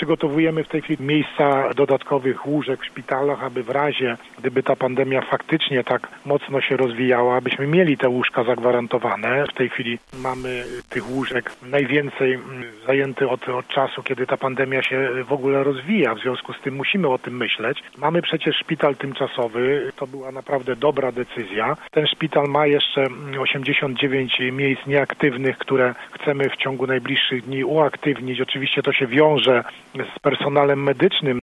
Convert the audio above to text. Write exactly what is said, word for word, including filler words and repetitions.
przygotowujemy w tej chwili miejsca dodatkowych łóżek w szpitalach, aby w razie, gdyby ta pandemia faktycznie tak mocno się rozwijała, abyśmy mieli te łóżka zagwarantowane. W tej chwili mamy tych łóżek najwięcej zajęty od, od czasu, kiedy ta pandemia się w ogóle rozwija. W związku z tym musimy o tym myśleć. Mamy przecież szpital tymczasowy. To była naprawdę dobra decyzja. Ten szpital ma jeszcze osiemdziesiąt dziewięć miejsc nieaktywnych, które chcemy w ciągu najbliższych dni uaktywnić. Oczywiście to się wiąże z personelem medycznym.